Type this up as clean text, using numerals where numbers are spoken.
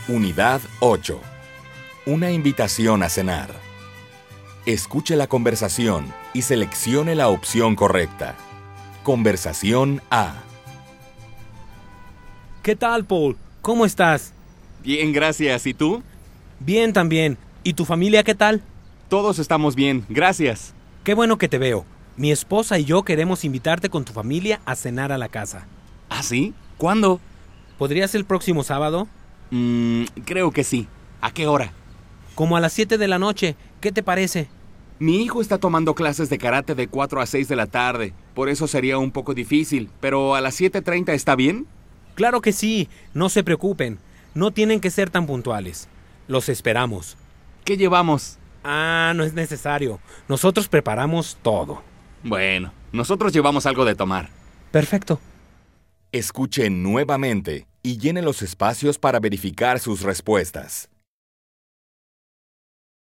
Unidad 8. Una invitación a cenar. Escuche la conversación y seleccione la opción correcta. Conversación A. ¿Qué tal, Paul? ¿Cómo estás? Bien, gracias. ¿Y tú? Bien también. ¿Y tu familia qué tal? Todos estamos bien, gracias. Qué bueno que te veo. Mi esposa y yo queremos invitarte con tu familia a cenar a la casa. ¿Ah, sí? ¿Cuándo? ¿Podría ser el próximo sábado? Creo que sí. ¿A qué hora? Como a las 7 de la noche. ¿Qué te parece? Mi hijo está tomando clases de karate de 4 a 6 de la tarde. Por eso sería un poco difícil. ¿Pero a las 7:30 está bien? Claro que sí. No se preocupen. No tienen que ser tan puntuales. Los esperamos. ¿Qué llevamos? No es necesario. Nosotros preparamos todo. Bueno, nosotros llevamos algo de tomar. Perfecto. Escuche nuevamente y llene los espacios para verificar sus respuestas.